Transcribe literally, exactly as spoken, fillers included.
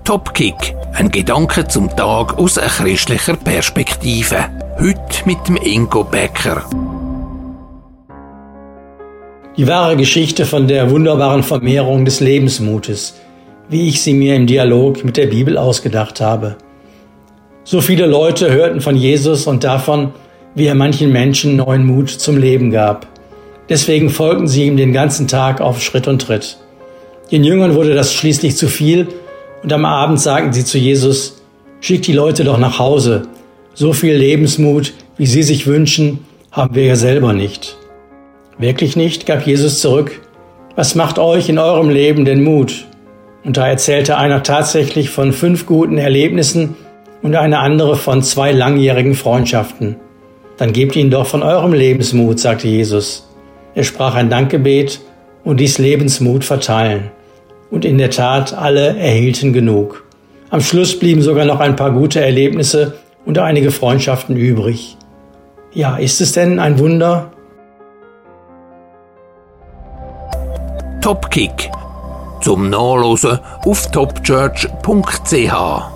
Topkick, ein Gedanke zum Tag aus einer christlicher Perspektive. Heute mit dem Ingo Becker. Die wahre Geschichte von der wunderbaren Vermehrung des Lebensmutes, wie ich sie mir im Dialog mit der Bibel ausgedacht habe. So viele Leute hörten von Jesus und davon, wie er manchen Menschen neuen Mut zum Leben gab. Deswegen folgten sie ihm den ganzen Tag auf Schritt und Tritt. Den Jüngern wurde das schließlich zu viel und am Abend sagten sie zu Jesus: Schick die Leute doch nach Hause. So viel Lebensmut, wie sie sich wünschen, haben wir ja selber nicht. Wirklich nicht, gab Jesus zurück. Was macht euch in eurem Leben denn Mut? Und da erzählte einer tatsächlich von fünf guten Erlebnissen und eine andere von zwei langjährigen Freundschaften. Dann gebt ihnen doch von eurem Lebensmut, sagte Jesus. Er sprach ein Dankgebet und ließ Lebensmut verteilen. Und in der Tat, alle erhielten genug. Am Schluss blieben sogar noch ein paar gute Erlebnisse und einige Freundschaften übrig. Ja, ist es denn ein Wunder? Topkick. Zum Nachlesen auf topchurch punkt c h.